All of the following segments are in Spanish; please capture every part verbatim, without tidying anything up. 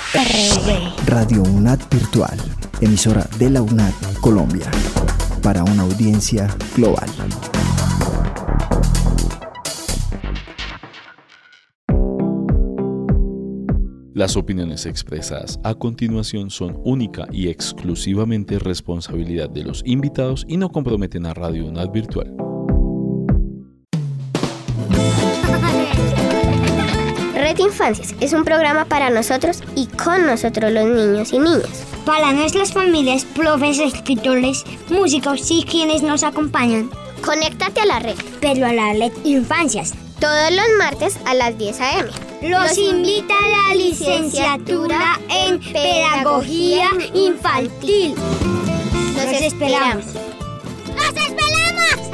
R V. Radio UNAD Virtual, emisora de la UNAD Colombia, para una audiencia global. Las opiniones expresadas a continuación son única y exclusivamente responsabilidad de los invitados y no comprometen a Radio UNAD Virtual. Red Infancias es un programa para nosotros y con nosotros los niños y niñas. Para nuestras familias, profes, escritores, músicos y quienes nos acompañan. Conéctate a la red. Pero a la Red Infancias. Todos los martes a las diez a eme. Los invita a la licenciatura en Pedagogía Infantil. Los, Los esperamos. ¡Los esperamos!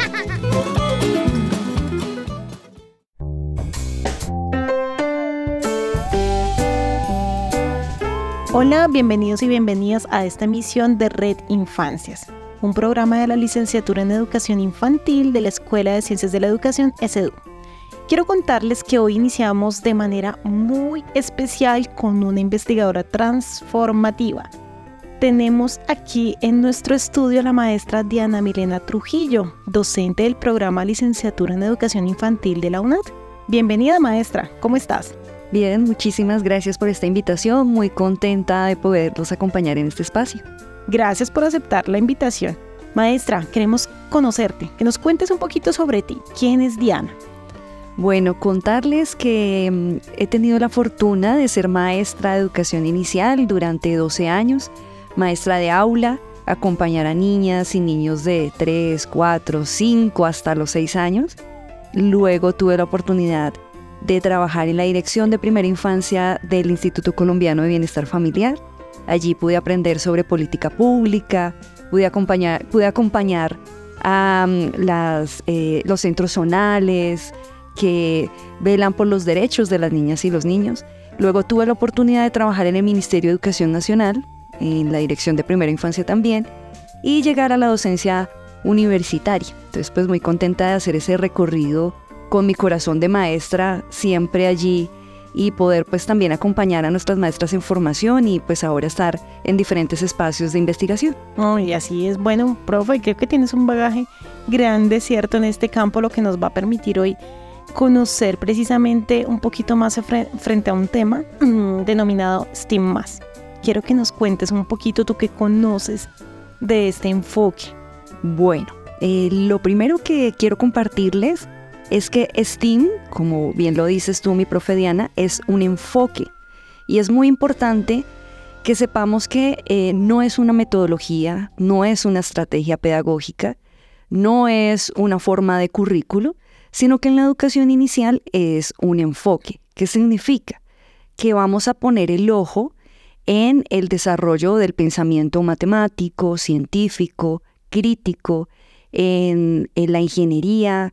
Hola, bienvenidos y bienvenidas a esta emisión de Red Infancias, un programa de la Licenciatura en Educación Infantil de la Escuela de Ciencias de la Educación, S E D U. Quiero contarles que hoy iniciamos de manera muy especial con una investigadora transformativa. Tenemos aquí en nuestro estudio a la maestra Diana Milena Trujillo, docente del programa Licenciatura en Educación Infantil de la UNAD. Bienvenida, maestra, ¿cómo estás? Bien, muchísimas gracias por esta invitación, muy contenta de poderlos acompañar en este espacio. Gracias por aceptar la invitación. Maestra, queremos conocerte, que nos cuentes un poquito sobre ti. ¿Quién es Diana? Bueno, contarles que um, he tenido la fortuna de ser maestra de educación inicial durante doce años, maestra de aula, acompañar a niñas y niños de tres, cuatro, cinco hasta los seis años. Luego tuve la oportunidad de trabajar en la dirección de primera infancia del Instituto Colombiano de Bienestar Familiar. Allí pude aprender sobre política pública, pude acompañar, pude acompañar a um, las, eh, los centros zonales que velan por los derechos de las niñas y los niños. Luego tuve la oportunidad de trabajar en el Ministerio de Educación Nacional, en la dirección de primera infancia también, y llegar a la docencia universitaria. Entonces, pues muy contenta de hacer ese recorrido con mi corazón de maestra siempre allí y poder pues también acompañar a nuestras maestras en formación y pues ahora estar en diferentes espacios de investigación. Oh, y así es. Bueno, profe, creo que tienes un bagaje grande, ¿cierto?, en este campo, lo que nos va a permitir hoy conocer precisamente un poquito más fre- frente a un tema mmm, denominado STEAM más. Quiero que nos cuentes un poquito, tú que conoces de este enfoque. Bueno, eh, lo primero que quiero compartirles es que STEAM, como bien lo dices tú, mi profe Diana, es un enfoque. Y es muy importante que sepamos que eh, no es una metodología, no es una estrategia pedagógica, no es una forma de currículo, sino que en la educación inicial es un enfoque. ¿Qué significa? Que vamos a poner el ojo en el desarrollo del pensamiento matemático, científico, crítico, en, en la ingeniería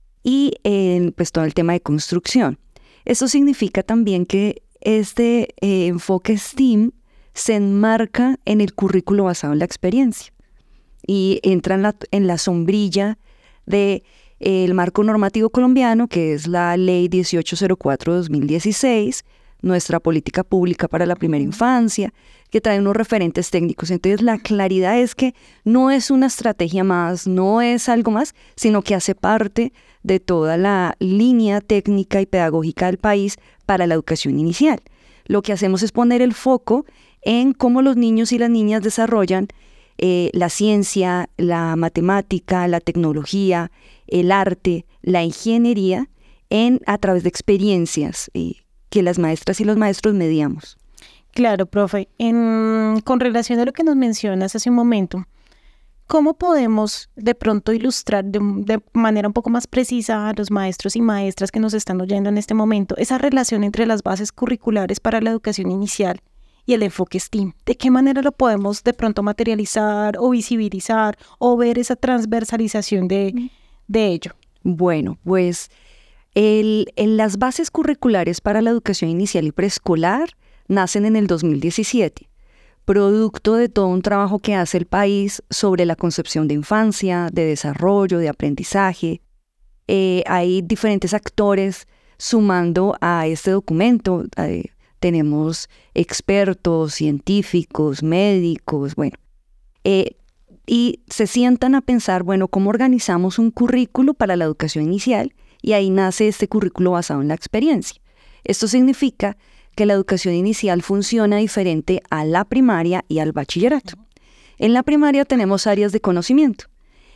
y en pues, todo el tema de construcción. Eso significa también que este eh, enfoque STEAM se enmarca en el currículo basado en la experiencia y entra en la, en la sombrilla de el marco normativo colombiano, que es la Ley dieciocho cero cuatro de dos mil dieciséis, nuestra política pública para la primera infancia, que trae unos referentes técnicos. Entonces, la claridad es que no es una estrategia más, no es algo más, sino que hace parte de toda la línea técnica y pedagógica del país para la educación inicial. Lo que hacemos es poner el foco en cómo los niños y las niñas desarrollan eh, la ciencia, la matemática, la tecnología, el arte, la ingeniería, en, a través de experiencias eh, que las maestras y los maestros mediamos. Claro, profe. En, con relación a lo que nos mencionas hace un momento, ¿cómo podemos de pronto ilustrar de, de manera un poco más precisa a los maestros y maestras que nos están oyendo en este momento esa relación entre las bases curriculares para la educación inicial y el enfoque STEAM? ¿De qué manera lo podemos de pronto materializar o visibilizar o ver esa transversalización de, de ello? Bueno, pues el, el, las bases curriculares para la educación inicial y preescolar nacen en el dos mil diecisiete, producto de todo un trabajo que hace el país sobre la concepción de infancia, de desarrollo, de aprendizaje. Eh, hay diferentes actores sumando a este documento. Eh, tenemos expertos, científicos, médicos, bueno, eh, y se sientan a pensar, bueno, ¿cómo organizamos un currículo para la educación inicial? Y ahí nace este currículo basado en la experiencia. Esto significa que la educación inicial funciona diferente a la primaria y al bachillerato. En la primaria tenemos áreas de conocimiento.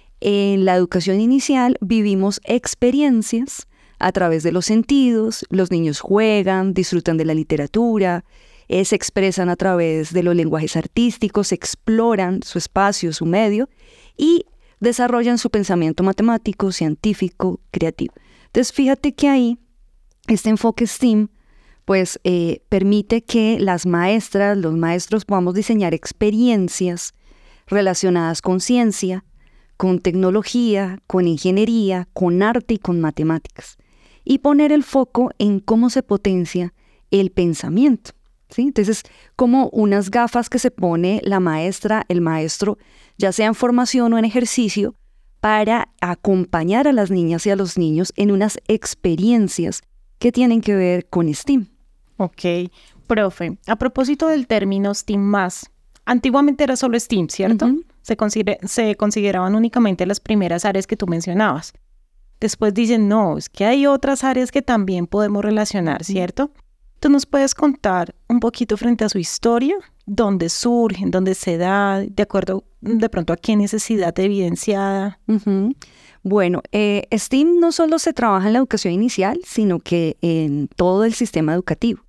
En la educación inicial vivimos experiencias a través de los sentidos, los niños juegan, disfrutan de la literatura, eh, se expresan a través de los lenguajes artísticos, exploran su espacio, su medio y desarrollan su pensamiento matemático, científico, creativo. Entonces, fíjate que ahí este enfoque STEAM pues eh, permite que las maestras, los maestros podamos diseñar experiencias relacionadas con ciencia, con tecnología, con ingeniería, con arte y con matemáticas, y poner el foco en cómo se potencia el pensamiento, ¿sí? Entonces, como unas gafas que se pone la maestra, el maestro, ya sea en formación o en ejercicio, para acompañar a las niñas y a los niños en unas experiencias que tienen que ver con STEAM. Ok, profe, a propósito del término STEAM más, antiguamente era solo STEAM, ¿cierto? Uh-huh. Se, consider- se consideraban únicamente las primeras áreas que tú mencionabas. Después dicen, no, es que hay otras áreas que también podemos relacionar, ¿cierto? ¿Tú nos puedes contar un poquito frente a su historia? ¿Dónde surgen? ¿Dónde se da? ¿De acuerdo de pronto a qué necesidad evidenciada? Uh-huh. Bueno, eh, STEAM no solo se trabaja en la educación inicial, sino que en todo el sistema educativo.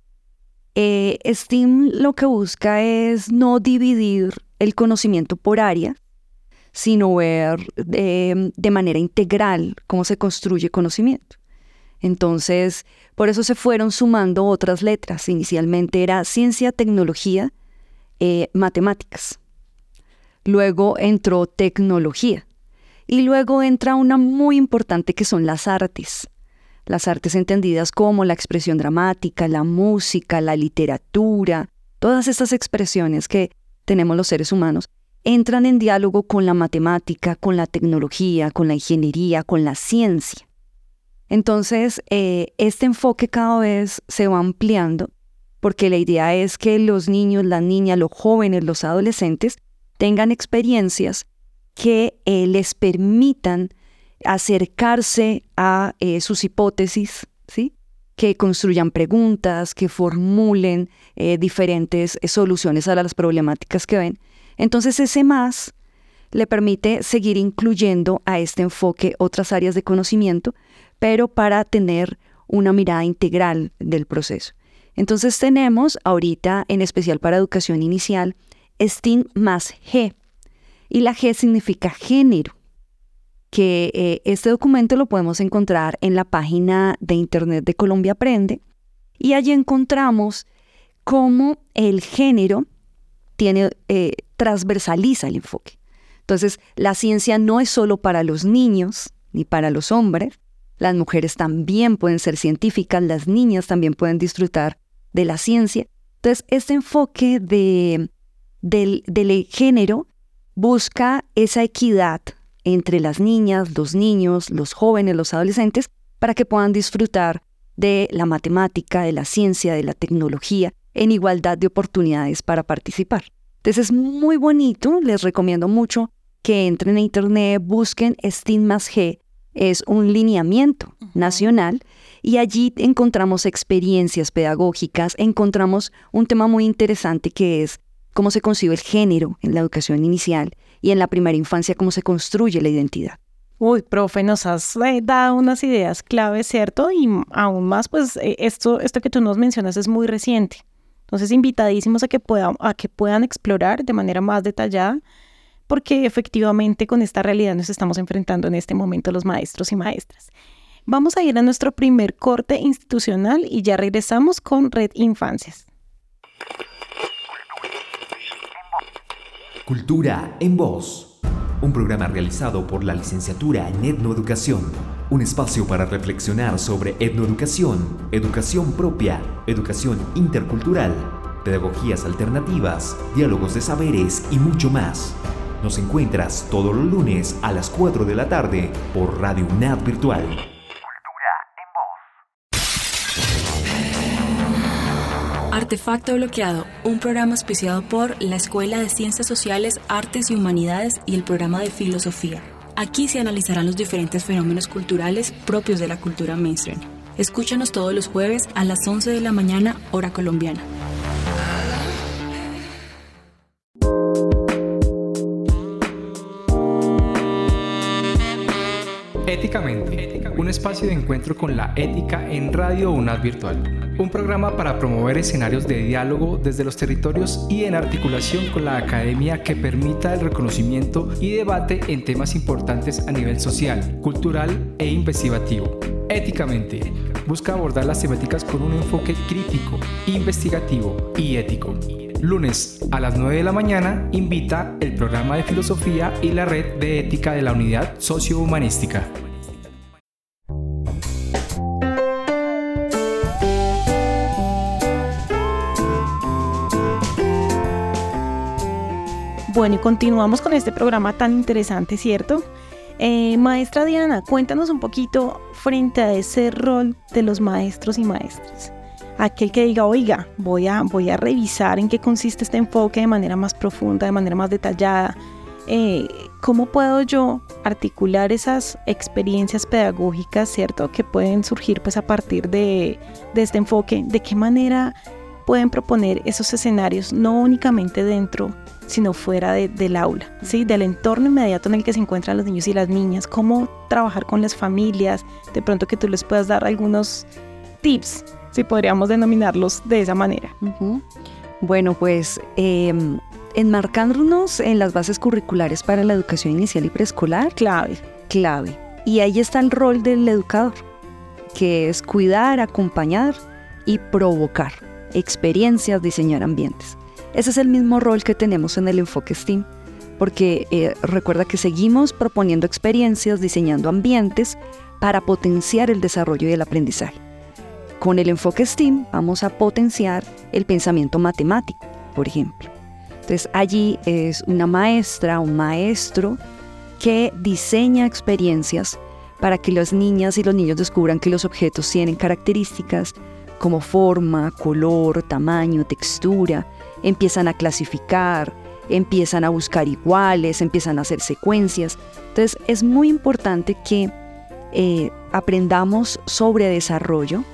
Eh, STEAM lo que busca es no dividir el conocimiento por área, sino ver eh, de manera integral cómo se construye conocimiento. Entonces, por eso se fueron sumando otras letras. Inicialmente era ciencia, tecnología, eh, matemáticas. Luego entró tecnología. Y luego entra una muy importante que son las artes. Las artes entendidas como la expresión dramática, la música, la literatura, todas estas expresiones que tenemos los seres humanos, entran en diálogo con la matemática, con la tecnología, con la ingeniería, con la ciencia. Entonces, eh, este enfoque cada vez se va ampliando porque la idea es que los niños, las niñas, los jóvenes, los adolescentes tengan experiencias que eh, les permitan acercarse a eh, sus hipótesis, ¿sí? Que construyan preguntas, que formulen eh, diferentes eh, soluciones a las problemáticas que ven. Entonces ese más le permite seguir incluyendo a este enfoque otras áreas de conocimiento, pero para tener una mirada integral del proceso. Entonces tenemos ahorita, en especial para educación inicial, STEAM más G. Y la G significa género, que eh, este documento lo podemos encontrar en la página de internet de Colombia Aprende, y allí encontramos cómo el género tiene, eh, transversaliza el enfoque. Entonces, la ciencia no es solo para los niños ni para los hombres, las mujeres también pueden ser científicas, las niñas también pueden disfrutar de la ciencia. Entonces, este enfoque de, del, del género busca esa equidad entre las niñas, los niños, los jóvenes, los adolescentes, para que puedan disfrutar de la matemática, de la ciencia, de la tecnología, en igualdad de oportunidades para participar. Entonces es muy bonito, les recomiendo mucho que entren a internet, busquen STEAM más G, es un lineamiento uh-huh. nacional, y allí encontramos experiencias pedagógicas, encontramos un tema muy interesante que es cómo se concibe el género en la educación inicial y en la primera infancia, cómo se construye la identidad. Uy, profe, nos has eh, dado unas ideas claves, ¿cierto? Y aún más, pues eh, esto, esto que tú nos mencionas es muy reciente. Entonces, invitadísimos a que, puedan, a que puedan explorar de manera más detallada, porque efectivamente con esta realidad nos estamos enfrentando en este momento los maestros y maestras. Vamos a ir a nuestro primer corte institucional y ya regresamos con Red Infancias. Cultura en Voz, un programa realizado por la licenciatura en Etnoeducación, un espacio para reflexionar sobre etnoeducación, educación propia, educación intercultural, pedagogías alternativas, diálogos de saberes y mucho más. Nos encuentras todos los lunes a las cuatro de la tarde por Radio UNAD Virtual. Artefacto Bloqueado, un programa auspiciado por la Escuela de Ciencias Sociales, Artes y Humanidades y el programa de Filosofía. Aquí se analizarán los diferentes fenómenos culturales propios de la cultura mainstream. Escúchanos todos los jueves a las once de la mañana, hora colombiana. Éticamente, un espacio de encuentro con la ética en Radio UNAD Virtual. Un programa para promover escenarios de diálogo desde los territorios y en articulación con la academia que permita el reconocimiento y debate en temas importantes a nivel social, cultural e investigativo. Éticamente, busca abordar las temáticas con un enfoque crítico, investigativo y ético. Lunes a las nueve de la mañana invita el programa de filosofía y la red de ética de la unidad sociohumanística. Bueno, y continuamos con este programa tan interesante, ¿cierto? Eh, maestra Diana, cuéntanos un poquito frente a ese rol de los maestros y maestras. Aquel que diga, oiga, voy a, voy a revisar en qué consiste este enfoque de manera más profunda, de manera más detallada. Eh, ¿Cómo puedo yo articular esas experiencias pedagógicas, cierto, que pueden surgir pues a partir de, de este enfoque? ¿De qué manera pueden proponer esos escenarios, no únicamente dentro, sino fuera de, del aula, ¿sí? Del entorno inmediato en el que se encuentran los niños y las niñas? ¿Cómo trabajar con las familias? De pronto que tú les puedas dar algunos tips, si podríamos denominarlos de esa manera. Uh-huh. Bueno, pues eh, enmarcándonos en las bases curriculares para la educación inicial y preescolar. Clave. Clave. Y ahí está el rol del educador, que es cuidar, acompañar y provocar experiencias, diseñar ambientes. Ese es el mismo rol que tenemos en el enfoque STEAM, porque eh, recuerda que seguimos proponiendo experiencias, diseñando ambientes para potenciar el desarrollo y el aprendizaje. Con el enfoque STEAM vamos a potenciar el pensamiento matemático, por ejemplo. Entonces allí es una maestra, un maestro que diseña experiencias para que las niñas y los niños descubran que los objetos tienen características como forma, color, tamaño, textura, empiezan a clasificar, empiezan a buscar iguales, empiezan a hacer secuencias. Entonces es muy importante que eh, aprendamos sobre desarrollo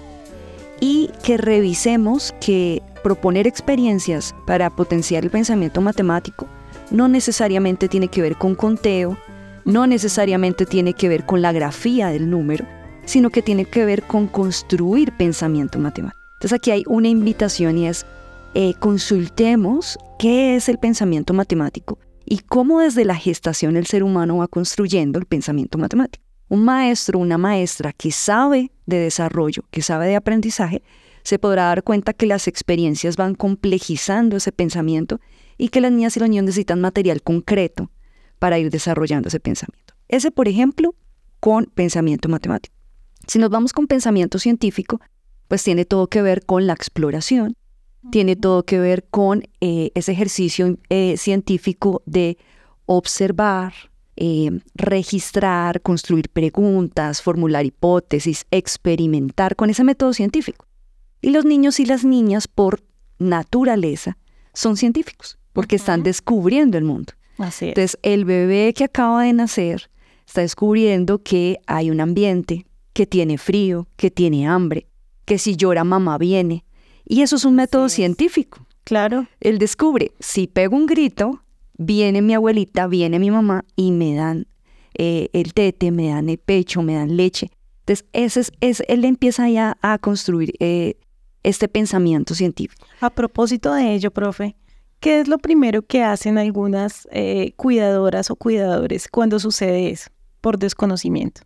y que revisemos que proponer experiencias para potenciar el pensamiento matemático no necesariamente tiene que ver con conteo, no necesariamente tiene que ver con la grafía del número, sino que tiene que ver con construir pensamiento matemático. Entonces aquí hay una invitación y es eh, consultemos qué es el pensamiento matemático y cómo desde la gestación el ser humano va construyendo el pensamiento matemático. Un maestro, una maestra que sabe de desarrollo, que sabe de aprendizaje, se podrá dar cuenta que las experiencias van complejizando ese pensamiento y que las niñas y los niños necesitan material concreto para ir desarrollando ese pensamiento. Ese, por ejemplo, con pensamiento matemático. Si nos vamos con pensamiento científico, pues tiene todo que ver con la exploración, tiene todo que ver con eh, ese ejercicio eh, científico de observar, eh, registrar, construir preguntas, formular hipótesis, experimentar con ese método científico. Y los niños y las niñas, por naturaleza, son científicos, porque uh-huh. están descubriendo el mundo. Así es. Entonces, el bebé que acaba de nacer está descubriendo que hay un ambiente, que tiene frío, que tiene hambre, que si llora mamá viene. Y eso es un método Así científico. Es. Claro. Él descubre, si pego un grito, viene mi abuelita, viene mi mamá y me dan eh, el tete, me dan el pecho, me dan leche. Entonces, ese es, es, él empieza ya a construir eh, este pensamiento científico. A propósito de ello, profe, ¿qué es lo primero que hacen algunas eh, cuidadoras o cuidadores cuando sucede eso, por desconocimiento?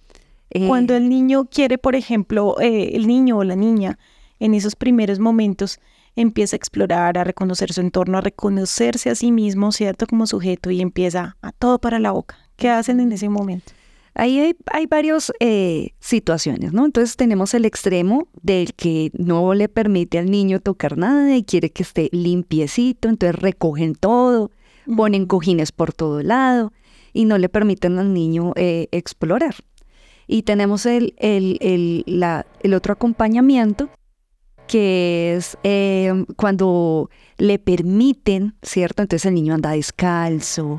Eh, cuando el niño quiere, por ejemplo, eh, el niño o la niña, en esos primeros momentos, empieza a explorar, a reconocer su entorno, a reconocerse a sí mismo, ¿cierto?, como sujeto, y empieza a todo para la boca. ¿Qué hacen en ese momento? Ahí hay, hay varias eh, situaciones, ¿no? Entonces tenemos el extremo del que no le permite al niño tocar nada y quiere que esté limpiecito, entonces recogen todo, ponen cojines por todo lado y no le permiten al niño eh, explorar. Y tenemos el, el, el, la, el otro acompañamiento, que es eh, cuando le permiten, ¿cierto? Entonces el niño anda descalzo,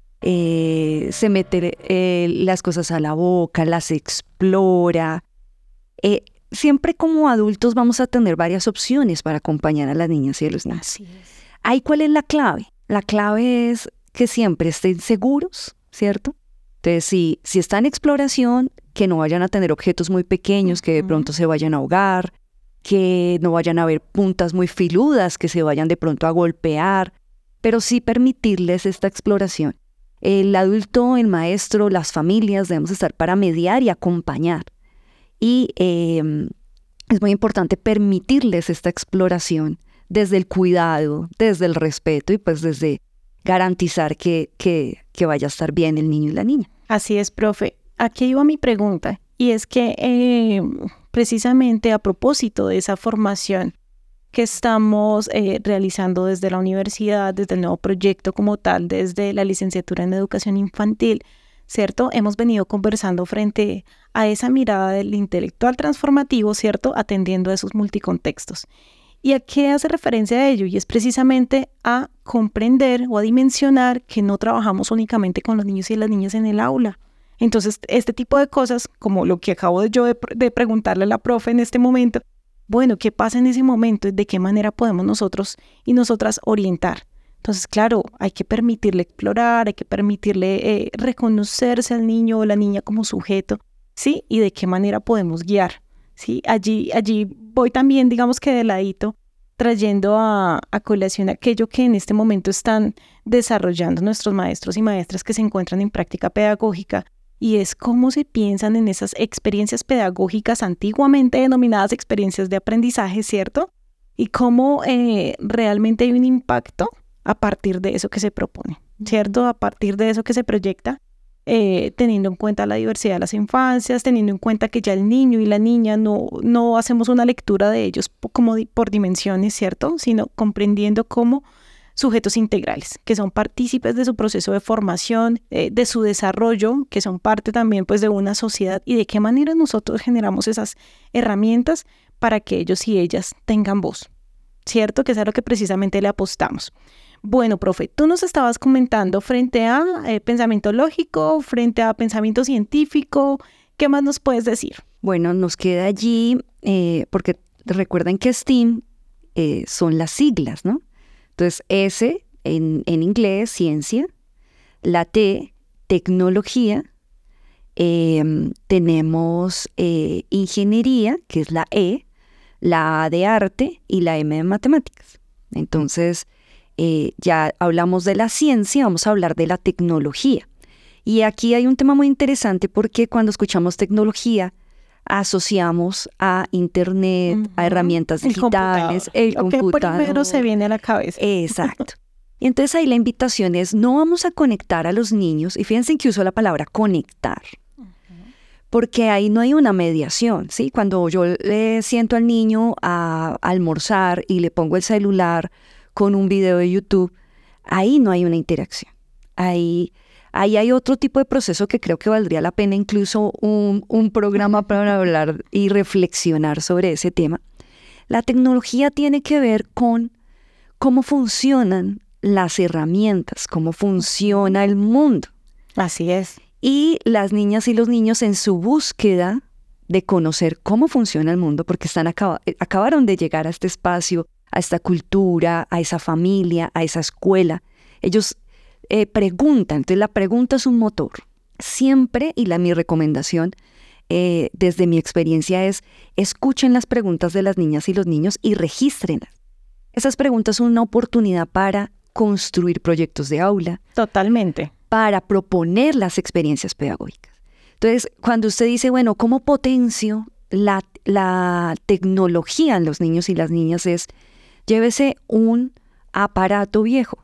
eh, se mete eh, las cosas a la boca, las explora. Eh, siempre como adultos vamos a tener varias opciones para acompañar a las niñas y a los niños. Así es. ¿Ahí cuál es la clave? La clave es que siempre estén seguros, ¿cierto? Entonces, si, si está en exploración, que no vayan a tener objetos muy pequeños que de pronto se vayan a ahogar, que no vayan a haber puntas muy filudas que se vayan de pronto a golpear, pero sí permitirles esta exploración. El adulto, el maestro, las familias debemos estar para mediar y acompañar. Y eh, es muy importante permitirles esta exploración desde el cuidado, desde el respeto y pues desde garantizar que, que, que vaya a estar bien el niño y la niña. Así es, profe. Aquí iba mi pregunta, y es que eh, precisamente a propósito de esa formación que estamos eh, realizando desde la universidad, desde el nuevo proyecto como tal, desde la licenciatura en educación infantil, ¿cierto? Hemos venido conversando frente a esa mirada del intelectual transformativo, ¿cierto? Atendiendo a esos multicontextos. ¿Y a qué hace referencia a ello? Y es precisamente a comprender o a dimensionar que no trabajamos únicamente con los niños y las niñas en el aula. Entonces, este tipo de cosas, como lo que acabo de yo de, de preguntarle a la profe en este momento, bueno, ¿qué pasa en ese momento? ¿De qué manera podemos nosotros y nosotras orientar? Entonces, claro, hay que permitirle explorar, hay que permitirle eh, reconocerse al niño o la niña como sujeto, ¿sí? Y de qué manera podemos guiar, ¿sí? Allí, allí voy también, digamos que de ladito, trayendo a, a colación aquello que en este momento están desarrollando nuestros maestros y maestras que se encuentran en práctica pedagógica, y es cómo se piensan en esas experiencias pedagógicas antiguamente denominadas experiencias de aprendizaje, ¿cierto? Y cómo eh, realmente hay un impacto a partir de eso que se propone, ¿cierto? A partir de eso que se proyecta, eh, teniendo en cuenta la diversidad de las infancias, teniendo en cuenta que ya el niño y la niña no, no hacemos una lectura de ellos como di- por dimensiones, ¿cierto? Sino comprendiendo cómo sujetos integrales, que son partícipes de su proceso de formación, eh, de su desarrollo, que son parte también pues de una sociedad, y de qué manera nosotros generamos esas herramientas para que ellos y ellas tengan voz, ¿cierto? Que es a lo que precisamente le apostamos. Bueno, profe, tú nos estabas comentando frente a eh, pensamiento lógico, frente a pensamiento científico, ¿qué más nos puedes decir? Bueno, nos queda allí, eh, porque recuerden que STEAM eh, son las siglas, ¿no? Entonces, S en, en inglés, ciencia, la T, tecnología, eh, tenemos eh, ingeniería, que es la E, la A de arte y la M de matemáticas. Entonces, eh, ya hablamos de la ciencia, vamos a hablar de la tecnología. Y aquí hay un tema muy interesante porque cuando escuchamos tecnología, asociamos a internet, uh-huh. a herramientas digitales, el computador. Lo que primero se viene a la cabeza. Exacto. Y entonces ahí la invitación es, no vamos a conectar a los niños, y fíjense que uso la palabra conectar, uh-huh. porque ahí no hay una mediación, ¿sí? Cuando yo le siento al niño a almorzar y le pongo el celular con un video de YouTube, ahí no hay una interacción. Ahí... Ahí hay otro tipo de proceso que creo que valdría la pena incluso un, un programa para hablar y reflexionar sobre ese tema. La tecnología tiene que ver con cómo funcionan las herramientas, cómo funciona el mundo. Así es. Y las niñas y los niños en su búsqueda de conocer cómo funciona el mundo, porque están acaba, acabaron de llegar a este espacio, a esta cultura, a esa familia, a esa escuela. Ellos Eh, pregunta, entonces la pregunta es un motor. Siempre, y la mi recomendación eh, desde mi experiencia es, escuchen las preguntas de las niñas y los niños y regístrenlas. Esas preguntas son una oportunidad para construir proyectos de aula. Totalmente. Para proponer las experiencias pedagógicas. Entonces, cuando usted dice, bueno, ¿cómo potencio la, la tecnología en los niños y las niñas? Es, llévese un aparato viejo.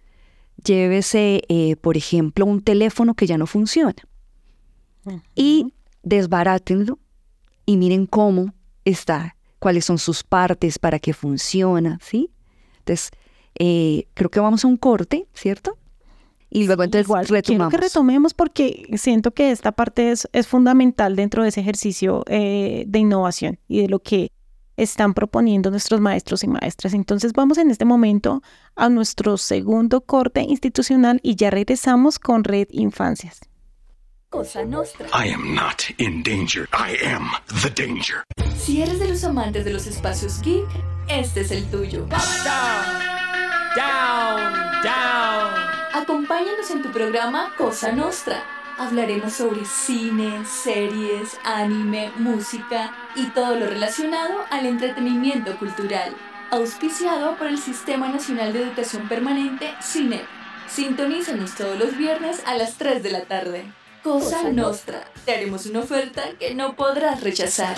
Llévese, eh, por ejemplo, un teléfono que ya no funciona uh-huh. y desbarátenlo y miren cómo está, cuáles son sus partes, para que funciona, ¿sí? Entonces, eh, creo que vamos a un corte, ¿cierto? Y luego sí, entonces igual, retomamos. Quiero que retomemos porque siento que esta parte es, es fundamental dentro de ese ejercicio eh, de innovación y de lo que están proponiendo nuestros maestros y maestras. Entonces vamos en este momento a nuestro segundo corte institucional y ya regresamos con Red Infancias. Cosa Nostra. I am not in danger. I am the danger. Si eres de los amantes de los espacios geek, este es el tuyo. Down, down, down. Acompáñanos en tu programa Cosa Nostra. Hablaremos sobre cine, series, anime, música y todo lo relacionado al entretenimiento cultural. Auspiciado por el Sistema Nacional de Educación Permanente, SINEP. Sintonízanos todos los viernes a las tres de la tarde. Cosa, Cosa Nostra. Te haremos una oferta que no podrás rechazar.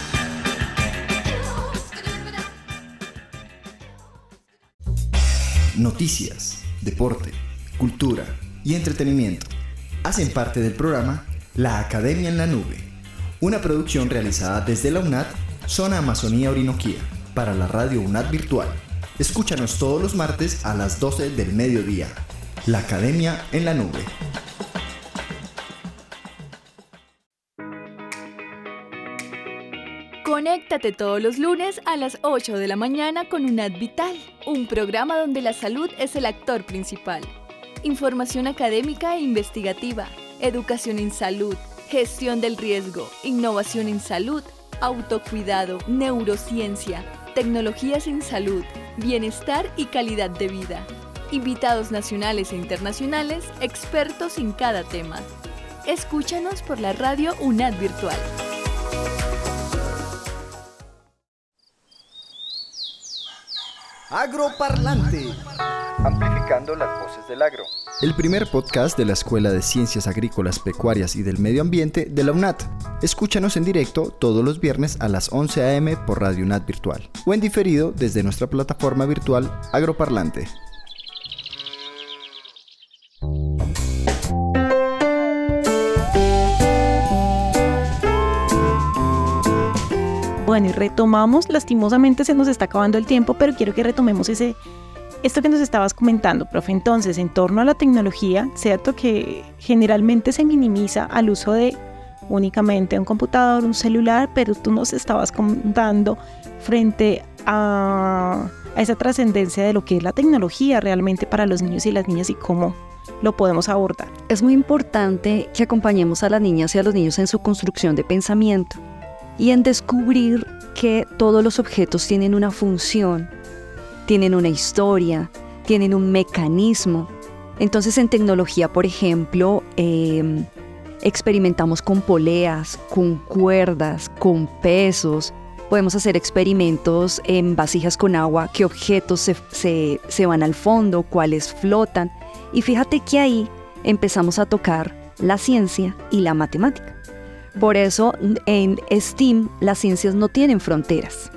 Noticias, deporte, cultura y entretenimiento hacen parte del programa La Academia en la Nube, una producción realizada desde la UNAD, Zona Amazonía Orinoquía, para la radio UNAD Virtual. Escúchanos todos los martes a las doce del mediodía. La Academia en la Nube. Conéctate todos los lunes a las ocho de la mañana con UNAD Vital, un programa donde la salud es el actor principal. Información académica e investigativa, educación en salud, gestión del riesgo, innovación en salud, autocuidado, neurociencia, tecnologías en salud, bienestar y calidad de vida. Invitados nacionales e internacionales, expertos en cada tema. Escúchanos por la radio UNAD Virtual. Agroparlante. Amplificando las voces del agro. El primer podcast de la Escuela de Ciencias Agrícolas, Pecuarias y del Medio Ambiente de la UNAD. Escúchanos en directo todos los viernes a las once a eme por Radio UNAD Virtual o en diferido desde nuestra plataforma virtual Agroparlante. Bueno, y retomamos, lastimosamente se nos está acabando el tiempo, pero quiero que retomemos ese, esto que nos estabas comentando, profe. Entonces, en torno a la tecnología, cierto que generalmente se minimiza al uso de únicamente un computador, un celular, pero tú nos estabas contando frente a, a esa trascendencia de lo que es la tecnología realmente para los niños y las niñas y cómo lo podemos abordar. Es muy importante que acompañemos a las niñas y a los niños en su construcción de pensamiento y en descubrir que todos los objetos tienen una función, tienen una historia, tienen un mecanismo. Entonces en tecnología, por ejemplo, eh, experimentamos con poleas, con cuerdas, con pesos. Podemos hacer experimentos en vasijas con agua, qué objetos se, se, se van al fondo, cuáles flotan. Y fíjate que ahí empezamos a tocar la ciencia y la matemática. Por eso en STEAM las ciencias no tienen fronteras,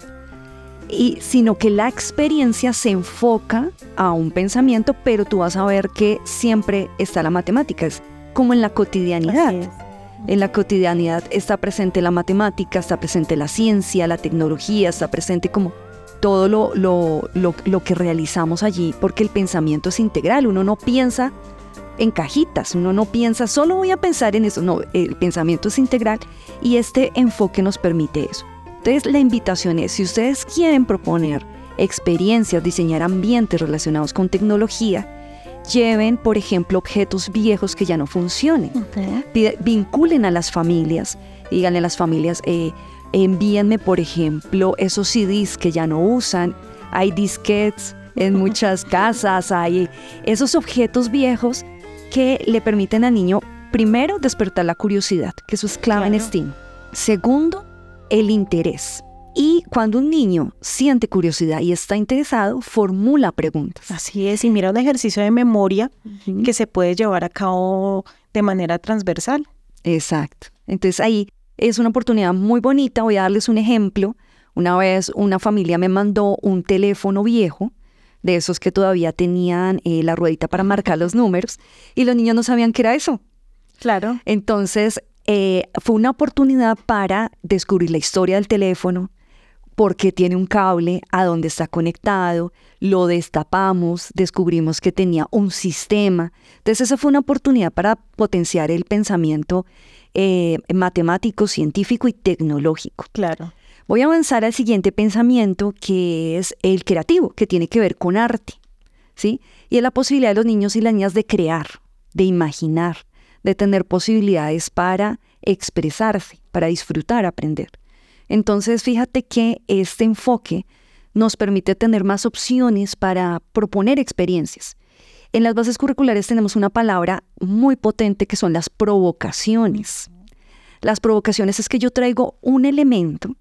y, sino que la experiencia se enfoca a un pensamiento, pero tú vas a ver que siempre está la matemática, es como en la cotidianidad. En la cotidianidad está presente la matemática, está presente la ciencia, la tecnología, está presente como todo lo, lo, lo, lo que realizamos allí, porque el pensamiento es integral. Uno no piensa en cajitas, uno no piensa, solo voy a pensar en eso, no, el pensamiento es integral y este enfoque nos permite eso. Entonces la invitación es, si ustedes quieren proponer experiencias, diseñar ambientes relacionados con tecnología, lleven, por ejemplo, objetos viejos que ya no funcionen, okay. Vinculen a las familias, díganle a las familias, eh, envíenme, por ejemplo, esos C Ds que ya no usan, hay disquetes en muchas casas, hay esos objetos viejos que le permiten al niño, primero, despertar la curiosidad, que eso es clave claro. en STEAM. Segundo, el interés. Y cuando un niño siente curiosidad y está interesado, formula preguntas. Así es, y mira un ejercicio de memoria uh-huh. que se puede llevar a cabo de manera transversal. Exacto. Entonces ahí es una oportunidad muy bonita. Voy a darles un ejemplo. Una vez una familia me mandó un teléfono viejo, de esos que todavía tenían eh, la ruedita para marcar los números, y los niños no sabían qué era eso. Claro. Entonces, eh, fue una oportunidad para descubrir la historia del teléfono, por qué tiene un cable, a dónde está conectado, lo destapamos, descubrimos que tenía un sistema. Entonces, esa fue una oportunidad para potenciar el pensamiento eh, matemático, científico y tecnológico. Claro. Voy a avanzar al siguiente pensamiento, que es el creativo, que tiene que ver con arte, ¿sí? Y es la posibilidad de los niños y las niñas de crear, de imaginar, de tener posibilidades para expresarse, para disfrutar, aprender. Entonces, fíjate que este enfoque nos permite tener más opciones para proponer experiencias. En las bases curriculares tenemos una palabra muy potente que son las provocaciones. Las provocaciones es que yo traigo un elemento,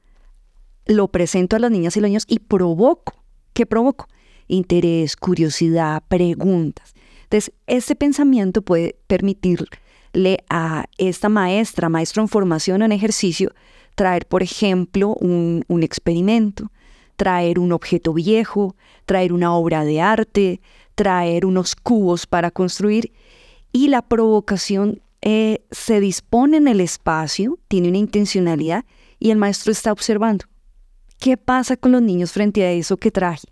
lo presento a las niñas y los niños y provoco. ¿Qué provoco? Interés, curiosidad, preguntas. Entonces, este pensamiento puede permitirle a esta maestra, maestro en formación o en ejercicio, traer, por ejemplo, un, un experimento, traer un objeto viejo, traer una obra de arte, traer unos cubos para construir, y la provocación eh, se dispone en el espacio, tiene una intencionalidad y el maestro está observando. ¿Qué pasa con los niños frente a eso que traje?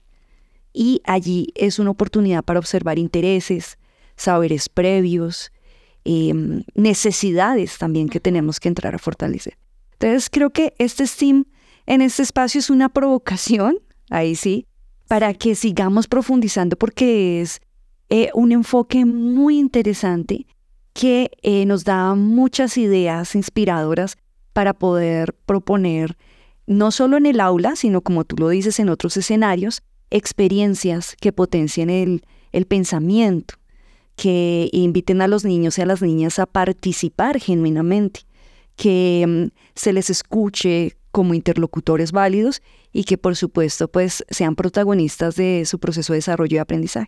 Y allí es una oportunidad para observar intereses, saberes previos, eh, necesidades también que tenemos que entrar a fortalecer. Entonces creo que este STEAM en este espacio es una provocación, ahí sí, para que sigamos profundizando, porque es eh, un enfoque muy interesante que eh, nos da muchas ideas inspiradoras para poder proponer, no solo en el aula, sino como tú lo dices, en otros escenarios, experiencias que potencien el, el pensamiento, que inviten a los niños y a las niñas a participar genuinamente, que um, se les escuche como interlocutores válidos y que por supuesto pues sean protagonistas de su proceso de desarrollo y aprendizaje.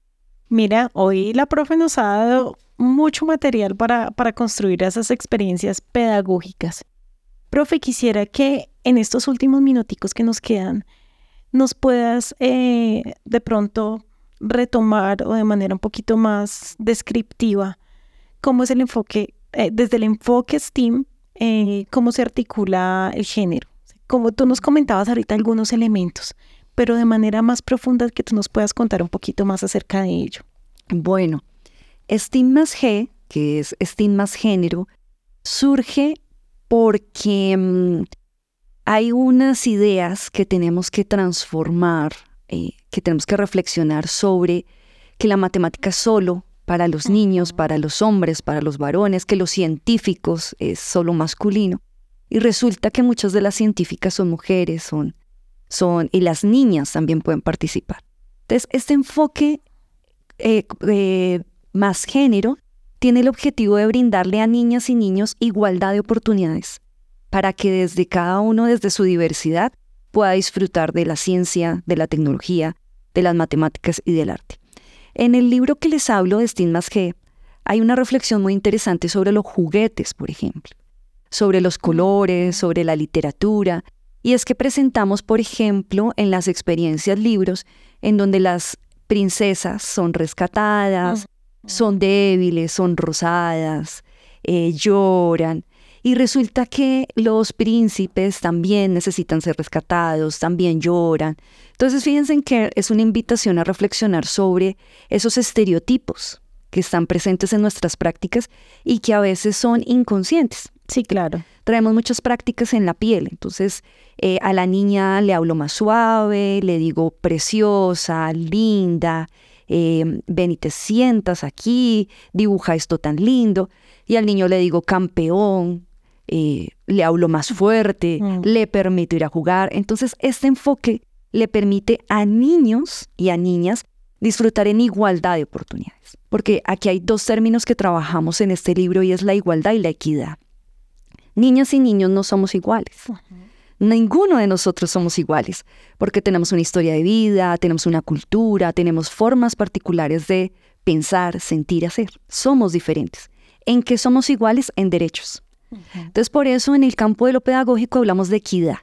Mira, hoy la profe nos ha dado mucho material para, para construir esas experiencias pedagógicas. Profe, quisiera que en estos últimos minuticos que nos quedan nos puedas eh, de pronto retomar o de manera un poquito más descriptiva cómo es el enfoque, eh, desde el enfoque STEAM, eh, cómo se articula el género. Como tú nos comentabas ahorita algunos elementos, pero de manera más profunda que tú nos puedas contar un poquito más acerca de ello. Bueno, STEAM más G, que es STEAM más género, surge porque mmm, hay unas ideas que tenemos que transformar, eh, que tenemos que reflexionar sobre que la matemática es solo para los niños, para los hombres, para los varones, que los científicos es solo masculino. Y resulta que muchas de las científicas son mujeres, son, son, y las niñas también pueden participar. Entonces, este enfoque eh, eh, más género tiene el objetivo de brindarle a niñas y niños igualdad de oportunidades para que desde cada uno, desde su diversidad, pueda disfrutar de la ciencia, de la tecnología, de las matemáticas y del arte. En el libro que les hablo de STEAM más G, hay una reflexión muy interesante sobre los juguetes, por ejemplo, sobre los colores, sobre la literatura, y es que presentamos, por ejemplo, en las experiencias libros, en donde las princesas son rescatadas, son débiles, son rosadas, eh, lloran, y resulta que los príncipes también necesitan ser rescatados, también lloran. Entonces fíjense en que es una invitación a reflexionar sobre esos estereotipos que están presentes en nuestras prácticas y que a veces son inconscientes. Sí, claro. Traemos muchas prácticas en la piel, entonces eh, a la niña le hablo más suave, le digo preciosa, linda, eh, ven y te sientas aquí, dibuja esto tan lindo, y al niño le digo campeón, eh, le hablo más fuerte, mm. le permito ir a jugar. Entonces este enfoque le permite a niños y a niñas disfrutar en igualdad de oportunidades, porque aquí hay dos términos que trabajamos en este libro y es la igualdad y la equidad. Niñas y niños no somos iguales. Uh-huh. Ninguno de nosotros somos iguales, porque tenemos una historia de vida, tenemos una cultura, tenemos formas particulares de pensar, sentir, hacer. Somos diferentes. ¿En qué somos iguales? En derechos. Uh-huh. Entonces, por eso en el campo de lo pedagógico hablamos de equidad.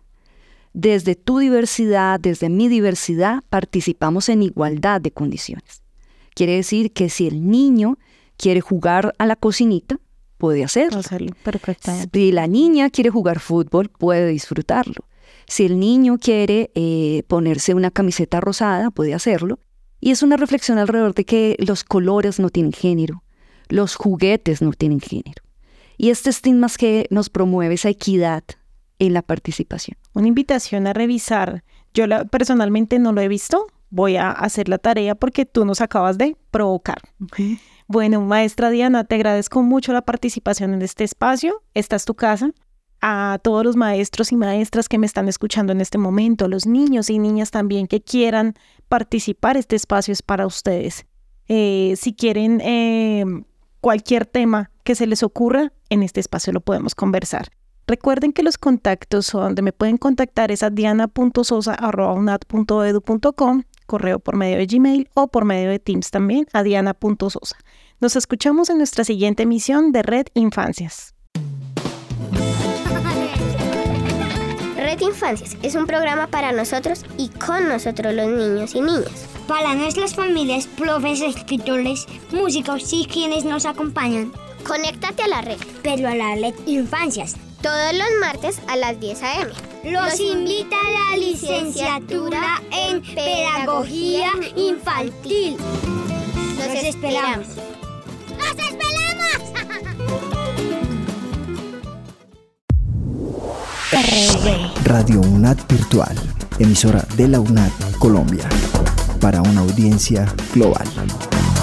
Desde tu diversidad, desde mi diversidad, participamos en igualdad de condiciones. Quiere decir que si el niño quiere jugar a la cocinita, puede hacerlo. hacerlo perfectamente. Si la niña quiere jugar fútbol, puede disfrutarlo. Si el niño quiere eh, ponerse una camiseta rosada, puede hacerlo. Y es una reflexión alrededor de que los colores no tienen género, los juguetes no tienen género. Y este STEAM más que nos promueve esa equidad en la participación. Una invitación a revisar. Yo la, personalmente no lo he visto. Voy a hacer la tarea porque tú nos acabas de provocar. Okay. Bueno, maestra Diana, te agradezco mucho la participación en este espacio. Esta es tu casa. A todos los maestros y maestras que me están escuchando en este momento, los niños y niñas también que quieran participar, este espacio es para ustedes. Eh, si quieren eh, cualquier tema que se les ocurra, en este espacio lo podemos conversar. Recuerden que los contactos donde me pueden contactar es a diana punto sosa arroba unad punto edu punto com, correo por medio de Gmail o por medio de Teams también a diana punto sosa. Nos escuchamos en nuestra siguiente emisión de Red Infancias. Red Infancias es un programa para nosotros y con nosotros los niños y niñas. Para nuestras familias, profes, escritores, músicos y quienes nos acompañan. Conéctate a la red. Pero a la Red Infancias. Todos los martes a las diez a eme. Los invita a la licenciatura en Pedagogía Infantil. Los esperamos. ¡Los esperamos! Radio UNAD Virtual, emisora de la UNAD Colombia, para una audiencia global.